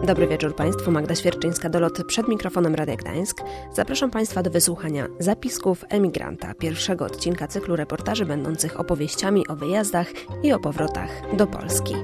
Dobry wieczór Państwu, Magda Świerczyńska-Dolot przed mikrofonem Radia Gdańsk. Zapraszam Państwa do wysłuchania zapisków emigranta, pierwszego odcinka cyklu reportaży będących opowieściami o wyjazdach i o powrotach do Polski.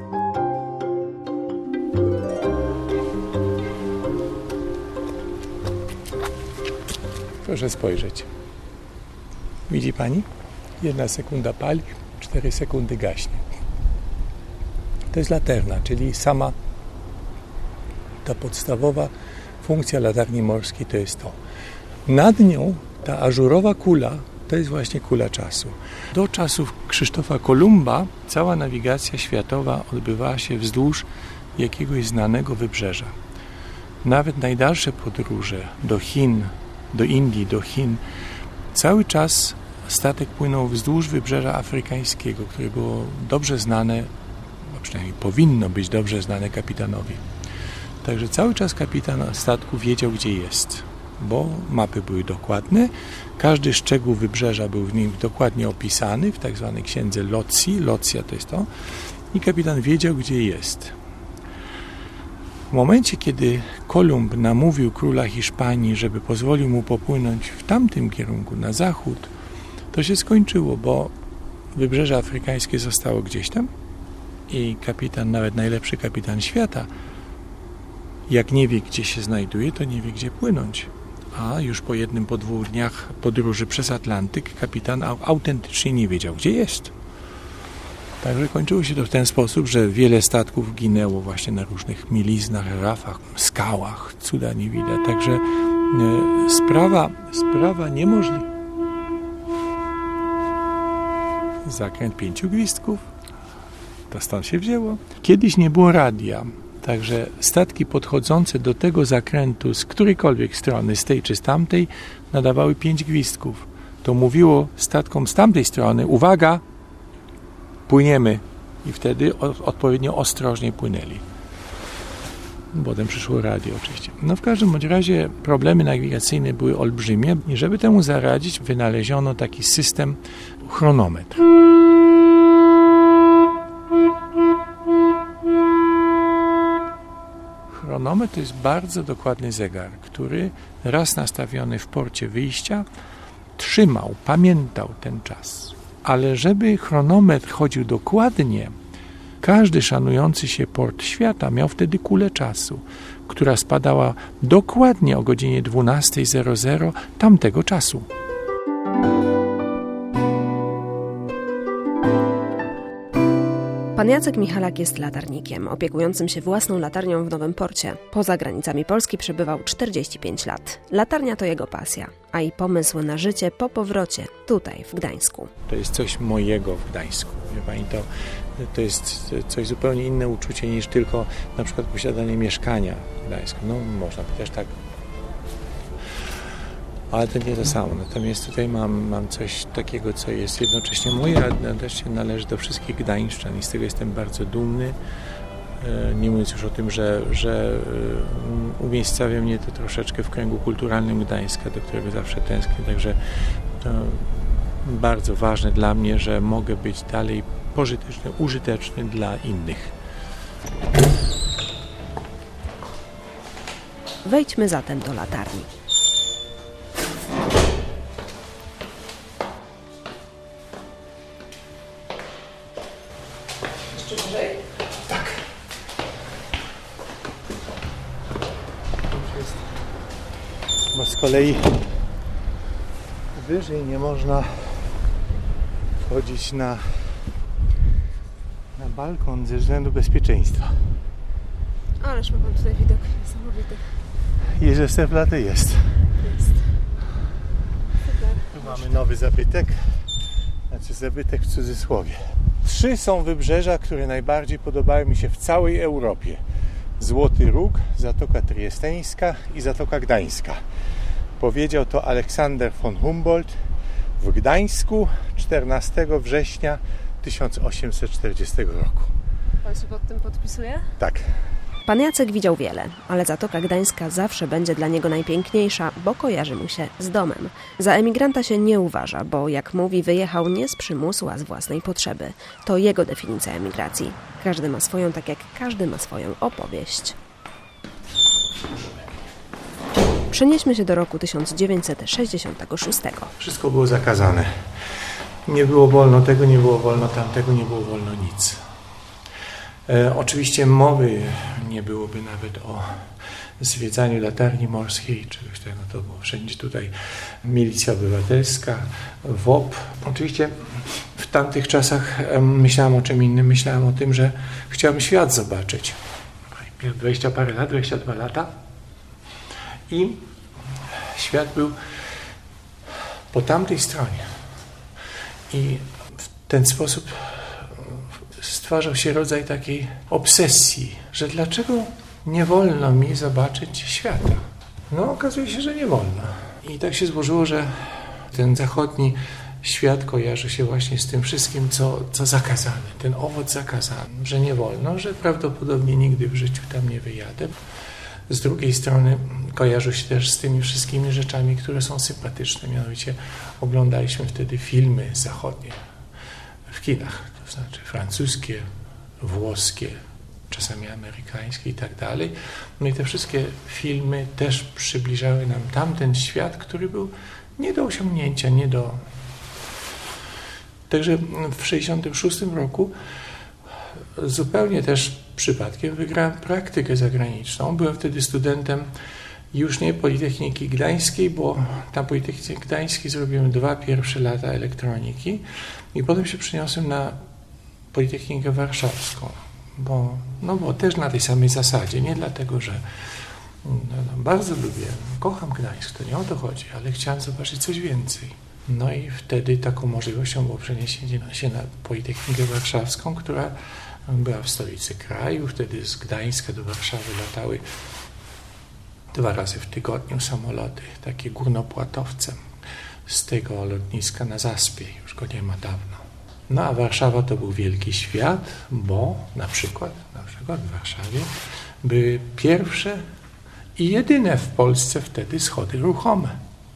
Proszę spojrzeć. Widzi Pani? 1 sekunda pali, 4 sekundy gaśnie. To jest latarna, czyli sama ta podstawowa funkcja latarni morskiej to jest to. Nad nią ta ażurowa kula to jest właśnie kula czasu. Do czasów Krzysztofa Kolumba cała nawigacja światowa odbywała się wzdłuż jakiegoś znanego wybrzeża. Nawet najdalsze podróże do Chin, do Indii, do Chin, cały czas statek płynął wzdłuż wybrzeża afrykańskiego, które było dobrze znane, a przynajmniej powinno być dobrze znane kapitanowi. Także cały czas kapitan statku wiedział, gdzie jest, bo mapy były dokładne, każdy szczegół wybrzeża był w nim dokładnie opisany w tak zwanej księdze Locji, Locja to jest to, i kapitan wiedział, gdzie jest. W momencie, kiedy Kolumb namówił króla Hiszpanii, żeby pozwolił mu popłynąć w tamtym kierunku, na zachód, to się skończyło, bo wybrzeże afrykańskie zostało gdzieś tam i kapitan, nawet najlepszy kapitan świata, jak nie wie, gdzie się znajduje, to nie wie, gdzie płynąć. A już po 1-2 dniach podróży przez Atlantyk kapitan autentycznie nie wiedział, gdzie jest. Także kończyło się to w ten sposób, że wiele statków ginęło właśnie na różnych mieliznach, rafach, skałach, cuda nie widać. Także sprawa niemożliwa. Zakręt 5 gwizdków, to stąd się wzięło. Kiedyś nie było radia, także statki podchodzące do tego zakrętu z którejkolwiek strony, z tej czy z tamtej, nadawały 5 gwizdków. To mówiło statkom z tamtej strony, uwaga, płyniemy. I wtedy odpowiednio ostrożnie płynęli. Potem przyszło radio oczywiście. No w każdym bądź razie problemy nawigacyjne były olbrzymie i żeby temu zaradzić, wynaleziono taki system chronometr. Chronometr to jest bardzo dokładny zegar, który raz nastawiony w porcie wyjścia trzymał, pamiętał ten czas. Ale żeby chronometr chodził dokładnie, każdy szanujący się port świata miał wtedy kulę czasu, która spadała dokładnie o godzinie 12:00 tamtego czasu. Pan Jacek Michalak jest latarnikiem, opiekującym się własną latarnią w Nowym Porcie. Poza granicami Polski przebywał 45 lat. Latarnia to jego pasja, a i pomysł na życie po powrocie tutaj, w Gdańsku. To jest coś mojego w Gdańsku. Wie Pani, to jest coś zupełnie inne uczucie niż tylko na przykład posiadanie mieszkania w Gdańsku. No można by też tak. Ale to nie to samo. Natomiast tutaj mam coś takiego, co jest jednocześnie moje, ale też się należy do wszystkich gdańszczan i z tego jestem bardzo dumny. Nie mówiąc już o tym, że umiejscawia mnie to troszeczkę w kręgu kulturalnym Gdańska, do którego zawsze tęsknię. Także to bardzo ważne dla mnie, że mogę być dalej pożyteczny, użyteczny dla innych. Wejdźmy zatem do latarni. Tak. Bo z kolei wyżej nie można wchodzić na balkon ze względu bezpieczeństwa. Ależ ma Pan tutaj widok niesamowity. Jeżdżę jest. Tu mamy nowy zabytek. Znaczy zabytek w cudzysłowie. 3 są wybrzeża, które najbardziej podobają mi się w całej Europie. Złoty Róg, Zatoka Triesteńska i Zatoka Gdańska. Powiedział to Aleksander von Humboldt w Gdańsku 14 września 1840 roku. Pan się pod tym podpisuje? Tak. Pan Jacek widział wiele, ale Zatoka Gdańska zawsze będzie dla niego najpiękniejsza, bo kojarzy mu się z domem. Za emigranta się nie uważa, bo jak mówi, wyjechał nie z przymusu, a z własnej potrzeby. To jego definicja emigracji. Każdy ma swoją, tak jak każdy ma swoją opowieść. Przenieśmy się do roku 1966. Wszystko było zakazane. Nie było wolno tego, nie było wolno tamtego, nie było wolno nic. Oczywiście mowy nie byłoby nawet o zwiedzaniu latarni morskiej, czegoś tego, to było wszędzie tutaj milicja obywatelska, WOP. Oczywiście w tamtych czasach myślałem o czym innym, myślałem o tym, że chciałem świat zobaczyć. 20 parę lat, 22 lata i świat był po tamtej stronie i w ten sposób stwarzał się rodzaj takiej obsesji, że dlaczego nie wolno mi zobaczyć świata. No okazuje się, że nie wolno. I tak się złożyło, że ten zachodni świat kojarzy się właśnie z tym wszystkim, co zakazane, ten owoc zakazany, że nie wolno, że prawdopodobnie nigdy w życiu tam nie wyjadę. Z drugiej strony kojarzy się też z tymi wszystkimi rzeczami, które są sympatyczne. Mianowicie oglądaliśmy wtedy filmy zachodnie w kinach, to znaczy francuskie, włoskie, czasami amerykańskie i tak dalej. No i te wszystkie filmy też przybliżały nam tamten świat, który był nie do osiągnięcia, nie do... Także w 1966 roku zupełnie też przypadkiem wygrałem praktykę zagraniczną. Byłem wtedy studentem już nie Politechniki Gdańskiej, bo na Politechnice Gdańskiej zrobiłem 2 pierwsze lata elektroniki i potem się przeniosłem na Politechnikę Warszawską, bo też na tej samej zasadzie, nie dlatego, że bardzo lubię, kocham Gdańsk, to nie o to chodzi, ale chciałem zobaczyć coś więcej. No i wtedy taką możliwością było przeniesienie się na Politechnikę Warszawską, która była w stolicy kraju. Wtedy z Gdańska do Warszawy latały 2 razy w tygodniu samoloty, takie górnopłatowcem z tego lotniska na Zaspie. Już go nie ma dawno. No a Warszawa to był wielki świat, bo na przykład w Warszawie były pierwsze i jedyne w Polsce wtedy schody ruchome.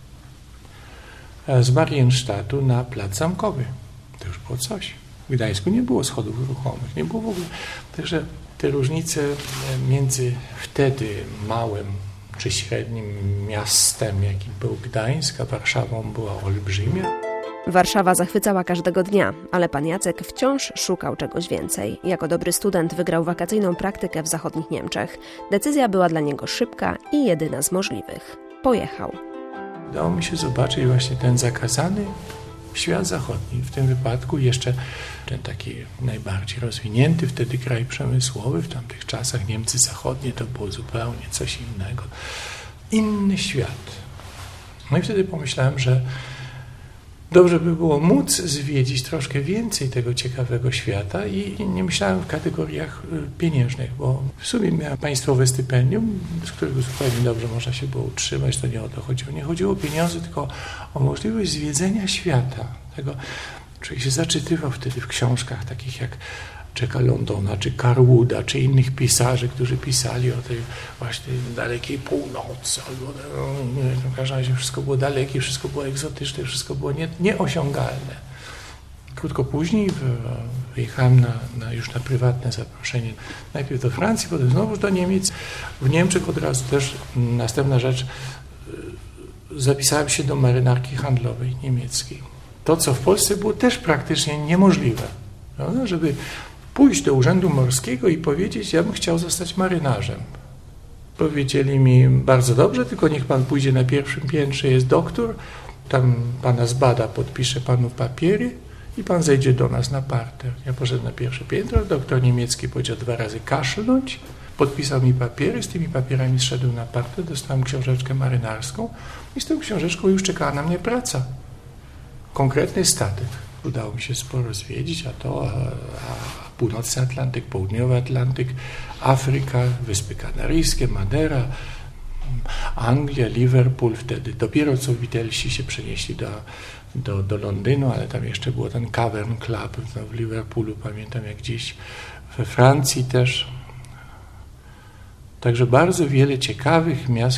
Z Marienstadtu na Plac Zamkowy. To już było coś. W Gdańsku nie było schodów ruchomych, nie było w ogóle. Także te różnice między wtedy małym czy średnim miastem, jakim był Gdańsk, a Warszawą była olbrzymia. Warszawa zachwycała każdego dnia, ale pan Jacek wciąż szukał czegoś więcej. Jako dobry student wygrał wakacyjną praktykę w zachodnich Niemczech. Decyzja była dla niego szybka i jedyna z możliwych. Pojechał. Udało mi się zobaczyć właśnie ten zakazany świat zachodni. W tym wypadku jeszcze ten taki najbardziej rozwinięty wtedy kraj przemysłowy. W tamtych czasach Niemcy zachodnie to było zupełnie coś innego. Inny świat. No i wtedy pomyślałem, że dobrze by było móc zwiedzić troszkę więcej tego ciekawego świata i nie myślałem w kategoriach pieniężnych, bo w sumie miałem państwowe stypendium, z którego zupełnie dobrze można się było utrzymać, to nie o to chodziło. Nie chodziło o pieniądze, tylko o możliwość zwiedzenia świata. Tego człowiek się zaczytywał wtedy w książkach takich jak Jacka Londona, czy Carwooda, czy innych pisarzy, którzy pisali o tej właśnie dalekiej północy. W każdym razie wszystko było dalekie, wszystko było egzotyczne, wszystko było nieosiągalne. Krótko później wyjechałem już na prywatne zaproszenie. Najpierw do Francji, potem znowu do Niemiec. W Niemczech od razu też następna rzecz. Zapisałem się do marynarki handlowej niemieckiej. To, co w Polsce było też praktycznie niemożliwe. Prawda? Żeby pójść do Urzędu Morskiego i powiedzieć, ja bym chciał zostać marynarzem. Powiedzieli mi, bardzo dobrze, tylko niech pan pójdzie na pierwszym piętrze, jest doktor, tam pana zbada, podpisze panu papiery i pan zejdzie do nas na parter. Ja poszedłem na pierwsze piętro, doktor niemiecki powiedział 2 razy kaszlnąć, podpisał mi papiery, z tymi papierami zszedłem na parter, dostałem książeczkę marynarską i z tą książeczką już czekała na mnie praca. Konkretny statek. Udało mi się sporo zwiedzić, a północny Atlantyk, południowy Atlantyk, Afryka, Wyspy Kanaryjskie, Madera, Anglia, Liverpool wtedy. Dopiero co Beatlesi się przenieśli do Londynu, ale tam jeszcze było ten Cavern Club w Liverpoolu, pamiętam jak gdzieś we Francji też. Także bardzo wiele ciekawych miast.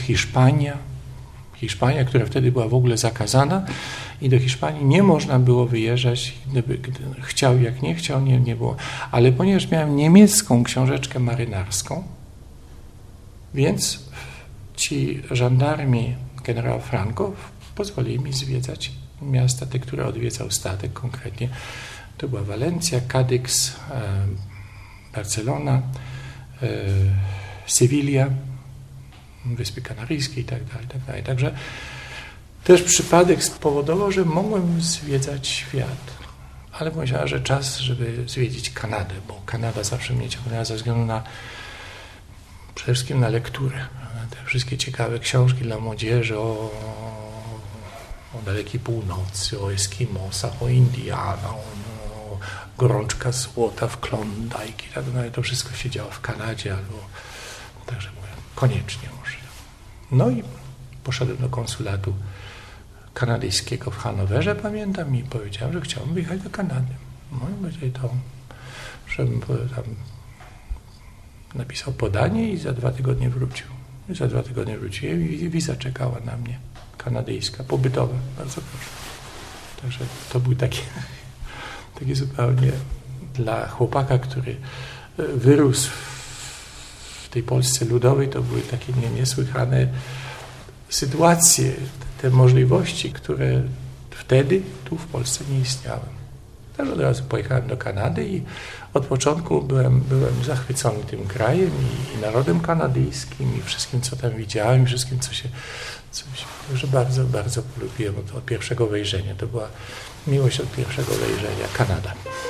Hiszpania, która wtedy była w ogóle zakazana i do Hiszpanii nie można było wyjeżdżać, gdy chciał, jak nie chciał, nie było. Ale ponieważ miałem niemiecką książeczkę marynarską, więc ci żandarmi generała Franco pozwolili mi zwiedzać miasta, te, które odwiedzał statek konkretnie. To była Walencja, Cadix, Barcelona, Sewilla, Wyspy Kanaryjskie i tak dalej. Także też przypadek spowodował, że mogłem zwiedzać świat. Ale pomyślałem, że czas, żeby zwiedzić Kanadę, bo Kanada zawsze mnie ciągnęła ze względu na przede wszystkim na lekturę. Te wszystkie ciekawe książki dla młodzieży o dalekiej północy, o Eskimosach, o Indianach, o gorączka złota w Klondike i tak dalej. To wszystko się działo w Kanadzie, albo także mówię, koniecznie może. No i poszedłem do konsulatu kanadyjskiego w Hanowerze, pamiętam, i powiedziałem, że chciałbym wyjechać do Kanady. No i będzie to, żebym tam napisał podanie i za 2 tygodnie wrócił. I za 2 tygodnie wróciłem i wiza czekała na mnie, kanadyjska, pobytowa, bardzo proszę. Także to był taki zupełnie dla chłopaka, który wyrósł w tej Polsce ludowej, to były takie niesłychane sytuacje, te możliwości, które wtedy tu w Polsce nie istniały. Też od razu pojechałem do Kanady i od początku byłem zachwycony tym krajem i narodem kanadyjskim i wszystkim, co tam widziałem, i wszystkim, że bardzo, bardzo polubiłem od pierwszego wejrzenia. To była miłość od pierwszego wejrzenia. Kanada.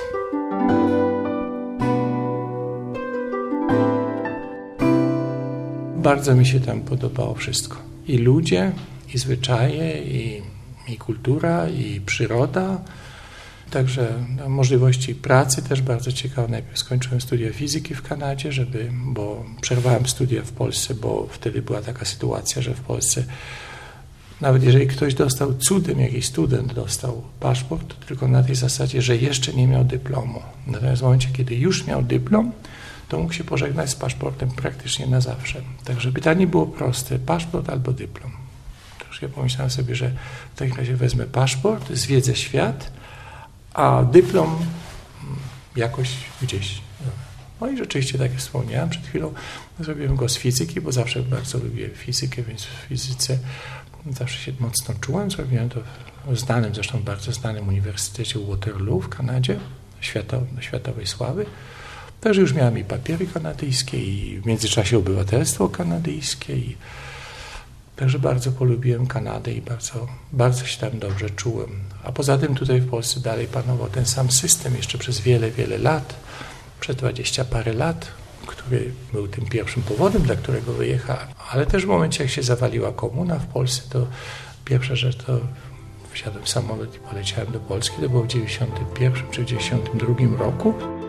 Bardzo mi się tam podobało wszystko. I ludzie, i zwyczaje, i kultura, i przyroda. Także możliwości pracy też bardzo ciekawe. Najpierw skończyłem studia fizyki w Kanadzie, bo przerwałem studia w Polsce, bo wtedy była taka sytuacja, że w Polsce nawet jeżeli ktoś dostał cudem, jakiś student dostał paszport, to tylko na tej zasadzie, że jeszcze nie miał dyplomu. Natomiast w momencie, kiedy już miał dyplom, to mógł się pożegnać z paszportem praktycznie na zawsze. Także pytanie było proste, paszport albo dyplom. Także ja pomyślałem sobie, że w takim razie wezmę paszport, zwiedzę świat, a dyplom jakoś gdzieś. No i rzeczywiście, tak jak wspomniałem przed chwilą, zrobiłem go z fizyki, bo zawsze bardzo lubię fizykę, więc w fizyce zawsze się mocno czułem. Zrobiłem to w zresztą bardzo znanym Uniwersytecie Waterloo w Kanadzie, światowej sławy. Także już miałem i papiery kanadyjskie, i w międzyczasie obywatelstwo kanadyjskie. Także bardzo polubiłem Kanadę i bardzo, bardzo się tam dobrze czułem. A poza tym tutaj w Polsce dalej panował ten sam system jeszcze przez wiele, wiele lat, przez 20 parę lat, który był tym pierwszym powodem, dla którego wyjechałem. Ale też w momencie, jak się zawaliła komuna w Polsce, to pierwsza rzecz to wsiadłem w samolot i poleciałem do Polski. To było w 91 czy 92 roku.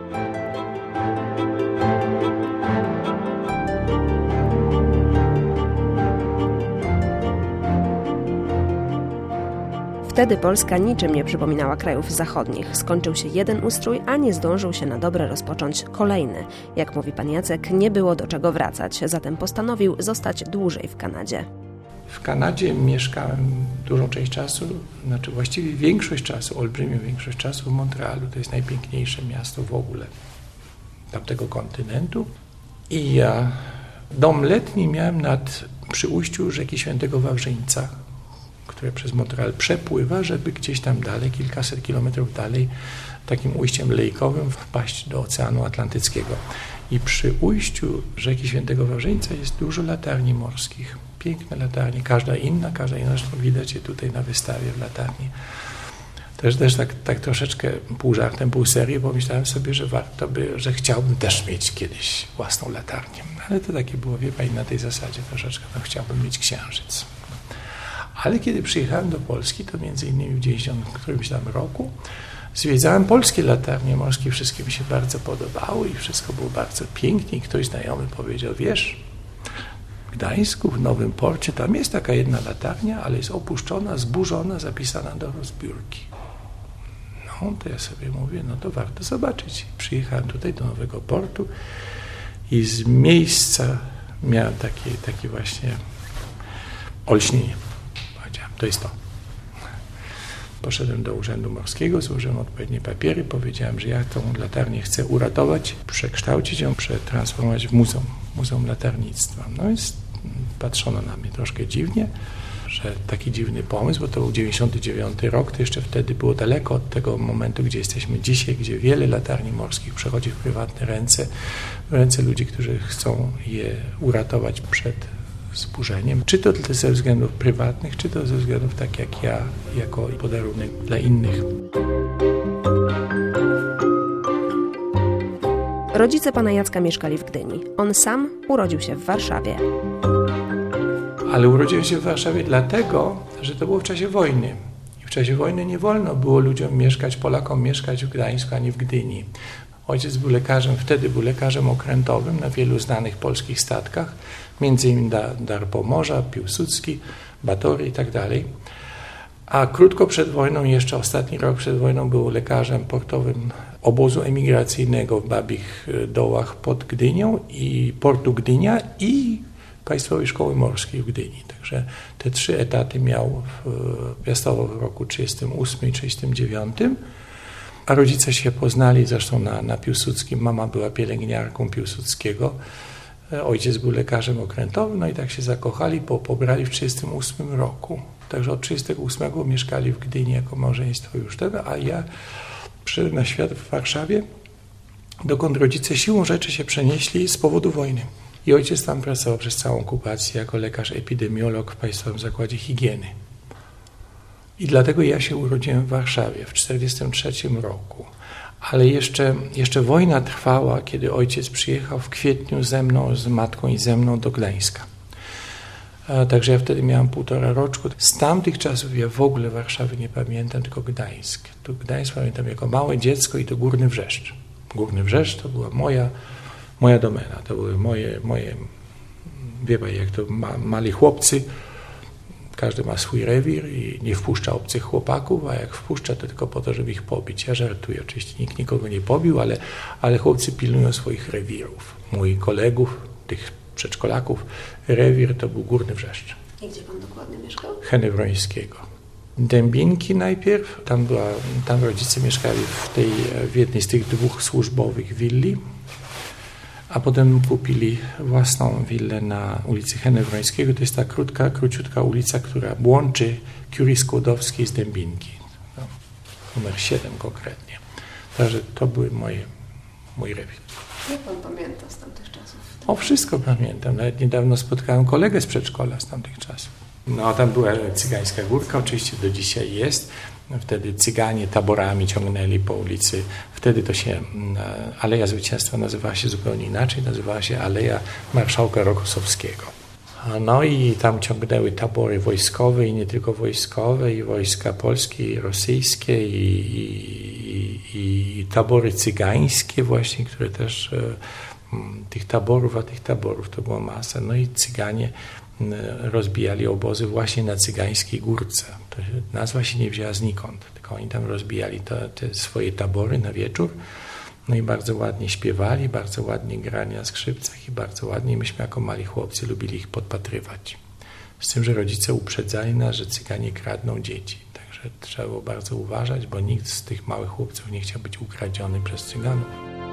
Wtedy Polska niczym nie przypominała krajów zachodnich. Skończył się jeden ustrój, a nie zdążył się na dobre rozpocząć kolejny. Jak mówi pan Jacek, nie było do czego wracać, zatem postanowił zostać dłużej w Kanadzie. W Kanadzie mieszkałem dużą część czasu, znaczy właściwie większość czasu, olbrzymią większość czasu w Montrealu. To jest najpiękniejsze miasto w ogóle tamtego kontynentu. I ja dom letni miałem przy ujściu rzeki Świętego Wawrzyńca, które przez Montreal przepływa, żeby gdzieś tam dalej, kilkaset kilometrów dalej, takim ujściem lejkowym wpaść do Oceanu Atlantyckiego. I przy ujściu rzeki Świętego Wawrzyńca jest dużo latarni morskich. Piękne latarnie, każda inna, zresztą widać je tutaj na wystawie w latarni. Też tak troszeczkę pół żartem, pół serii pomyślałem sobie, że warto że chciałbym też mieć kiedyś własną latarnię. Ale to takie było, wie pani, na tej zasadzie troszeczkę, chciałbym mieć księżyc. Ale kiedy przyjechałem do Polski, to między innymi w 90 którymś tam roku zwiedzałem polskie latarnie morskie, wszystkie mi się bardzo podobały i wszystko było bardzo pięknie. I ktoś znajomy powiedział, wiesz, w Gdańsku, w Nowym Porcie, tam jest taka jedna latarnia, ale jest opuszczona, zburzona, zapisana do rozbiórki. No, to ja sobie mówię, no to warto zobaczyć. Przyjechałem tutaj do Nowego Portu i z miejsca miałem takie właśnie olśnienie. To jest to. Poszedłem do Urzędu Morskiego, złożyłem odpowiednie papiery, powiedziałem, że ja tą latarnię chcę uratować, przekształcić ją, przetransformować w muzeum latarnictwa. No więc patrzono na mnie troszkę dziwnie, że taki dziwny pomysł, bo to był 99 rok, to jeszcze wtedy było daleko od tego momentu, gdzie jesteśmy dzisiaj, gdzie wiele latarni morskich przechodzi w prywatne ręce, w ręce ludzi, którzy chcą je uratować przed zburzeniem. Czy to ze względów prywatnych, czy to ze względów tak jak ja, jako podarunek dla innych. Rodzice pana Jacka mieszkali w Gdyni. On sam urodził się w Warszawie. Ale urodziłem się w Warszawie dlatego, że to było w czasie wojny. I w czasie wojny nie wolno było Polakom mieszkać w Gdańsku ani w Gdyni. Ojciec był lekarzem, wtedy był lekarzem okrętowym na wielu znanych polskich statkach, między innymi Dar Pomorza, Piłsudski, Batory i tak dalej. A krótko przed wojną, jeszcze ostatni rok przed wojną, był lekarzem portowym obozu emigracyjnego w Babich Dołach pod Gdynią i portu Gdynia i Państwowej Szkoły Morskiej w Gdyni. Także te 3 etaty miał piastował w roku 1938 i 1939. A rodzice się poznali zresztą na Piłsudskim. Mama była pielęgniarką Piłsudskiego. Ojciec był lekarzem okrętowym, no i tak się zakochali, pobrali w 1938 roku. Także od 1938 mieszkali w Gdyni jako małżeństwo już wtedy, a ja przyszedłem na świat w Warszawie, dokąd rodzice siłą rzeczy się przenieśli z powodu wojny. I ojciec tam pracował przez całą okupację jako lekarz epidemiolog w Państwowym Zakładzie Higieny. I dlatego ja się urodziłem w Warszawie w 1943 roku. Ale jeszcze wojna trwała, kiedy ojciec przyjechał w kwietniu ze mną, z matką i ze mną do Gdańska. Także ja wtedy miałem 1,5 roczku. Z tamtych czasów ja w ogóle Warszawy nie pamiętam, tylko Gdańsk. Tu Gdańsk pamiętam jako małe dziecko i to Górny Wrzeszcz. Górny Wrzeszcz to była moja domena, to były moje wie pani, jak to mali chłopcy, każdy ma swój rewir i nie wpuszcza obcych chłopaków, a jak wpuszcza, to tylko po to, żeby ich pobić. Ja żartuję, oczywiście nikt nikogo nie pobił, ale chłopcy pilnują swoich rewirów. Moich kolegów, tych przedszkolaków, rewir to był Górny Wrzeszcz. I gdzie pan dokładnie mieszkał? Henewrońskiego. Dębinki najpierw, tam rodzice mieszkali w jednej z tych 2 służbowych willi, a potem kupili własną willę na ulicy Henewrońskiego. To jest ta króciutka ulica, która łączy Kurii Skłodowskiej z Dębinki. No, numer 7 konkretnie. Także to były mój rewir. Jak pan pamięta z tamtych czasów? O, wszystko pamiętam. Nawet niedawno spotkałem kolegę z przedszkola z tamtych czasów. No, tam była Cygańska Górka, oczywiście do dzisiaj jest. Wtedy Cyganie taborami ciągnęli po ulicy. Wtedy to się Aleja Zwycięstwa nazywała się zupełnie inaczej. Nazywała się Aleja Marszałka Rokossowskiego. No i tam ciągnęły tabory wojskowe i nie tylko wojskowe, i wojska polskie, i rosyjskie, i tabory cygańskie właśnie, które też tych taborów to była masa. No i Cyganie rozbijali obozy właśnie na Cygańskiej Górce. To nazwa się nie wzięła znikąd, tylko oni tam rozbijali te swoje tabory na wieczór. No i bardzo ładnie śpiewali, bardzo ładnie grali na skrzypcach i bardzo ładnie myśmy jako mali chłopcy lubili ich podpatrywać. Z tym, że rodzice uprzedzali nas, że Cyganie kradną dzieci. Także trzeba było bardzo uważać, bo nikt z tych małych chłopców nie chciał być ukradziony przez Cyganów.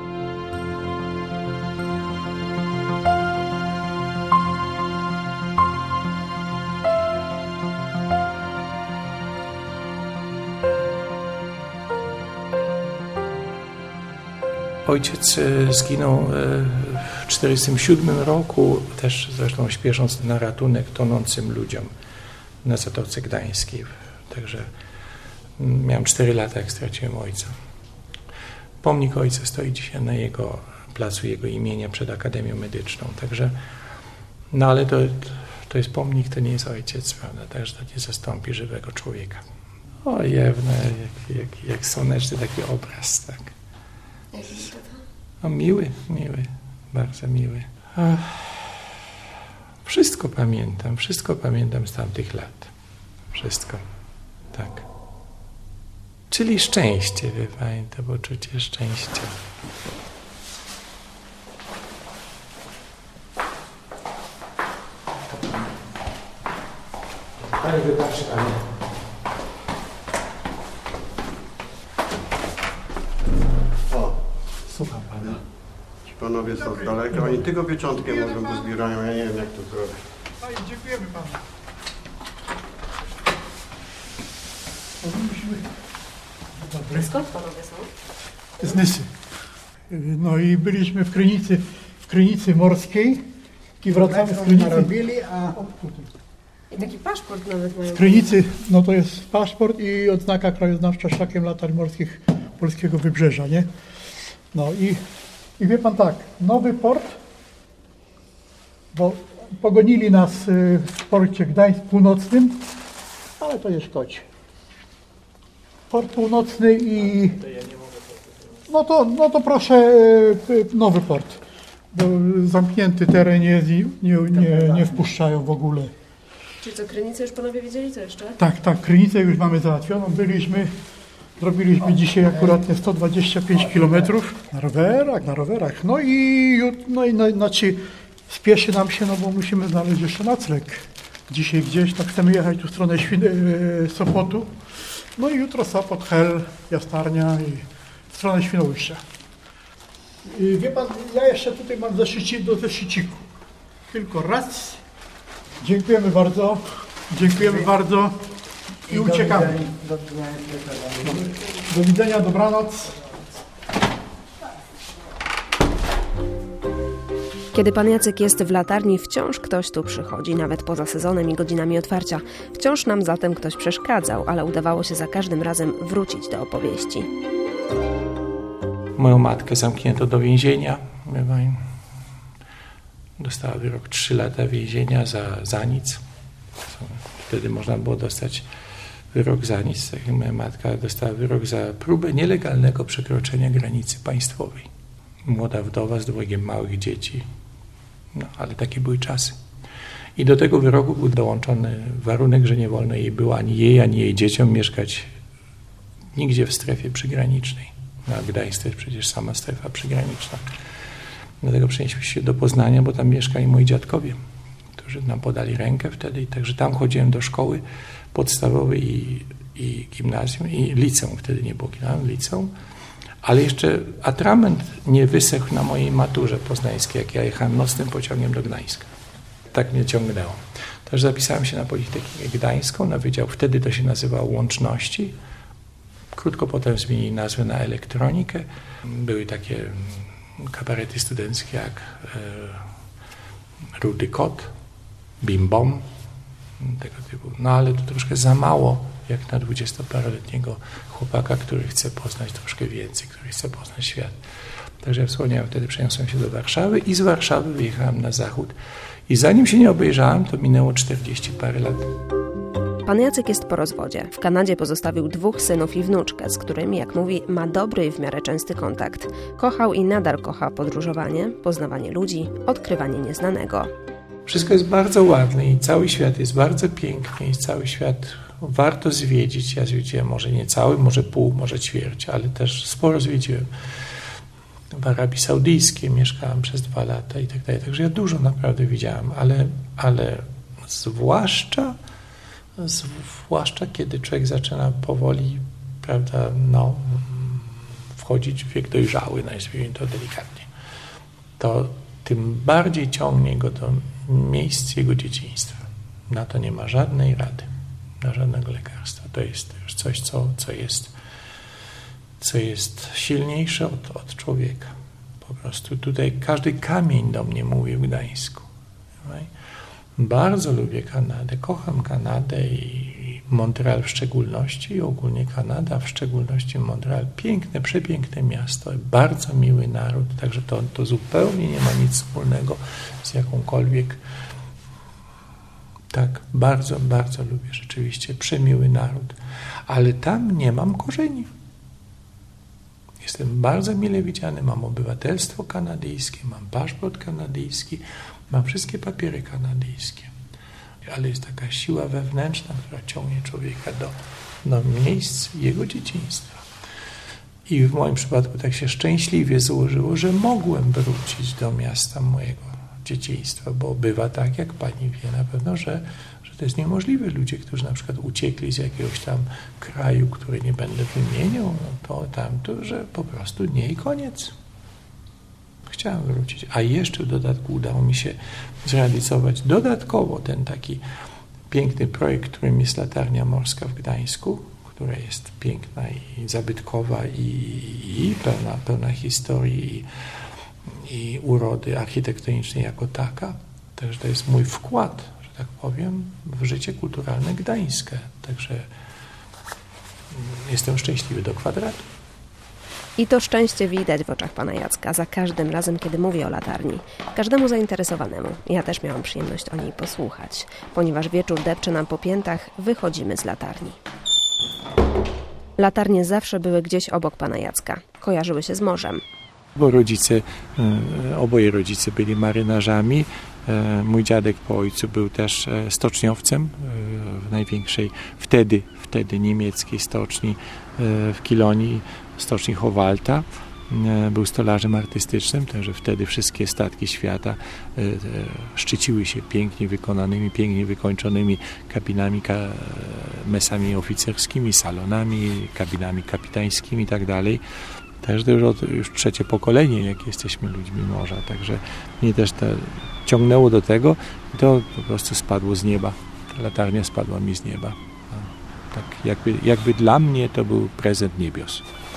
Ojciec zginął w 1947 roku, też zresztą śpiesząc na ratunek tonącym ludziom na Zatoce Gdańskiej. Także miałem 4 lata, jak straciłem ojca. Pomnik ojca stoi dzisiaj na placu jego imienia przed Akademią Medyczną. Także, no ale to jest pomnik, to nie jest ojciec, prawda? Także to nie zastąpi żywego człowieka. O jewne, jak słoneczny taki obraz, tak. Jaki jest to? No, miły, bardzo miły. Wszystko pamiętam z tamtych lat. Wszystko, tak. Czyli szczęście, wie pani, to poczucie szczęścia. Pani wybaczy, ale... Słucham pana. Ci panowie są z daleka, oni tylko pieczątkę mogą, bo zbierają, ja nie wiem jak to zrobić. Dziękujemy panu. Skąd panowie są? Z Nysy. No i byliśmy w Krynicy Morskiej i wracamy z Krynicy. I taki paszport nawet mają. Z Krynicy, no to jest paszport i odznaka krajoznawcza szlakiem latań morskich polskiego wybrzeża, nie? No i wie pan tak, nowy port, bo pogonili nas w porcie Gdańsk Północnym, ale to nie szkodzi. Port Północny i... No to proszę nowy port, bo zamknięty teren jest i nie wpuszczają w ogóle. Czyli co, Krynicę już panowie widzieli, co jeszcze? Tak, Krynicę już mamy załatwioną. Zrobiliśmy dzisiaj akurat 125 km na rowerach. No i znaczy spieszy nam się, no bo musimy znaleźć jeszcze nocleg. Dzisiaj gdzieś, tak chcemy jechać tu w stronę Sopotu. No i jutro Sopot, Hel, Jastarnia i w stronę Świnoujścia. I wie pan, ja jeszcze tutaj mam do zeszyciku. Tylko raz. Dziękujemy bardzo i uciekamy. Do widzenia, dobranoc. Kiedy pan Jacek jest w latarni, wciąż ktoś tu przychodzi, nawet poza sezonem i godzinami otwarcia. Wciąż nam zatem ktoś przeszkadzał, ale udawało się za każdym razem wrócić do opowieści. Moją matkę zamknięto do więzienia. Dostała wyrok 3 lata więzienia za nic. Wtedy można było dostać wyrok za nic. Moja matka dostała wyrok za próbę nielegalnego przekroczenia granicy państwowej. Młoda wdowa z 2 małych dzieci. No, ale takie były czasy. I do tego wyroku był dołączony warunek, że nie wolno jej było ani jej dzieciom mieszkać nigdzie w strefie przygranicznej. No, a Gdańsk to jest przecież sama strefa przygraniczna. Dlatego przenieśliśmy się do Poznania, bo tam mieszkali moi dziadkowie, którzy nam podali rękę wtedy. I także tam chodziłem do szkoły podstawowej i gimnazjum i liceum. Wtedy nie było gimnazjum, liceum. Ale jeszcze atrament nie wysechł na mojej maturze poznańskiej, jak ja jechałem nocnym pociągiem do Gdańska. Tak mnie ciągnęło. Też zapisałem się na Politechnikę Gdańską, na wydział, wtedy to się nazywało Łączności. Krótko potem zmienili nazwę na Elektronikę. Były takie kabarety studenckie jak Rudy Kot, Bim Bom, tego typu. No ale to troszkę za mało jak na 20-paroletniego chłopaka, który chce poznać troszkę więcej, który chce poznać świat. Także ja wspomniałem, wtedy przeniosłem się do Warszawy i z Warszawy wyjechałem na zachód. I zanim się nie obejrzałem, to minęło 40 parę lat. Pan Jacek jest po rozwodzie. W Kanadzie pozostawił 2 synów i wnuczkę, z którymi, jak mówi, ma dobry i w miarę częsty kontakt. Kochał i nadal kocha podróżowanie, poznawanie ludzi, odkrywanie nieznanego. Wszystko jest bardzo ładne i cały świat jest bardzo piękny i cały świat warto zwiedzić. Ja zwiedziłem może nie cały, może pół, może ćwierć, ale też sporo zwiedziłem. W Arabii Saudyjskiej mieszkałem przez 2 lata i tak dalej. Także ja dużo naprawdę widziałem, ale zwłaszcza kiedy człowiek zaczyna powoli, prawda, wchodzić w wiek dojrzały, nazwijmy to delikatnie, to tym bardziej ciągnie go do miejsc jego dzieciństwa. Na to nie ma żadnej rady, na żadnego lekarstwa. To jest już coś, co jest silniejsze od człowieka. Po prostu tutaj każdy kamień do mnie mówi w Gdańsku. Bardzo lubię Kanadę, kocham Kanadę i Montreal w szczególności i ogólnie Kanada, w szczególności Montreal. Piękne, przepiękne miasto, bardzo miły naród, także to zupełnie nie ma nic wspólnego z jakąkolwiek. Tak, bardzo, bardzo lubię rzeczywiście, przemiły naród, ale tam nie mam korzeni. Jestem bardzo mile widziany, mam obywatelstwo kanadyjskie, mam paszport kanadyjski, mam wszystkie papiery kanadyjskie, ale jest taka siła wewnętrzna, która ciągnie człowieka do miejsc jego dzieciństwa. I w moim przypadku tak się szczęśliwie złożyło, że mogłem wrócić do miasta mojego dzieciństwa, bo bywa tak, jak pani wie na pewno, że to jest niemożliwe. Ludzie, którzy na przykład uciekli z jakiegoś tam kraju, który nie będę wymieniał, to tamto, że po prostu nie i koniec. chciałem wrócić. A jeszcze w dodatku udało mi się zrealizować dodatkowo ten taki piękny projekt, którym jest Latarnia Morska w Gdańsku, która jest piękna i zabytkowa i pełna historii i urody architektonicznej jako taka. Także to jest mój wkład, że tak powiem, w życie kulturalne Gdańska. Także jestem szczęśliwy do kwadratu. I to szczęście widać w oczach pana Jacka za każdym razem, kiedy mówi o latarni. Każdemu zainteresowanemu. Ja też miałam przyjemność o niej posłuchać. Ponieważ wieczór depcze nam po piętach, wychodzimy z latarni. Latarnie zawsze były gdzieś obok pana Jacka. Kojarzyły się z morzem. Bo oboje rodzice byli marynarzami. Mój dziadek po ojcu był też stoczniowcem w największej wtedy niemieckiej stoczni w Kilonii, stoczni Howalta. Był stolarzem artystycznym, także wtedy wszystkie statki świata szczyciły się pięknie wykonanymi, pięknie wykończonymi kabinami, mesami oficerskimi, salonami, kabinami kapitańskimi i tak dalej. Także to już trzecie pokolenie, jak jesteśmy ludźmi morza, także mnie też to ciągnęło do tego i to po prostu spadło z nieba. Ta latarnia spadła mi z nieba. Tak jakby dla mnie to był prezent niebios.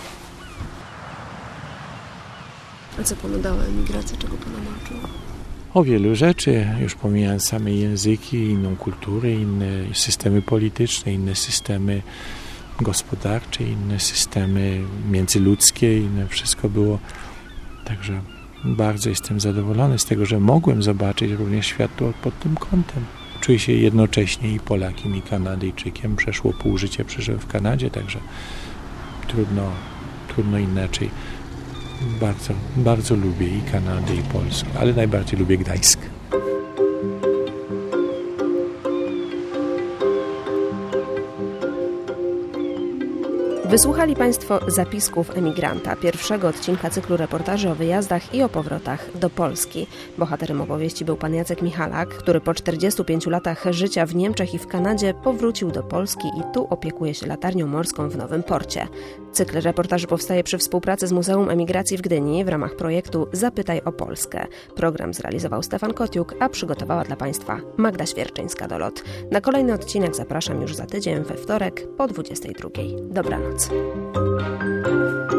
A co panu dała emigracja? Czego pana nauczyła? O wielu rzeczy, już pomijając same języki, inną kulturę, inne systemy polityczne, inne systemy gospodarcze, inne systemy międzyludzkie, inne wszystko było. Także bardzo jestem zadowolony z tego, że mogłem zobaczyć również świat pod tym kątem. Czuję się jednocześnie i Polakiem, i Kanadyjczykiem. Przeszło pół życia przeżyłem w Kanadzie, także trudno inaczej. Bardzo, bardzo lubię i Kanadę, i Polskę, ale najbardziej lubię Gdańsk. Wysłuchali Państwo zapisków emigranta, pierwszego odcinka cyklu reportaży o wyjazdach i o powrotach do Polski. Bohaterem opowieści był pan Jacek Michalak, który po 45 latach życia w Niemczech i w Kanadzie powrócił do Polski i tu opiekuje się latarnią morską w Nowym Porcie. Cykl reportaży powstaje przy współpracy z Muzeum Emigracji w Gdyni w ramach projektu Zapytaj o Polskę. Program zrealizował Stefan Kociuk, a przygotowała dla Państwa Magda Świerczyńska-Dolot. Na kolejny odcinek zapraszam już za tydzień we wtorek po 22:00. Dobranoc.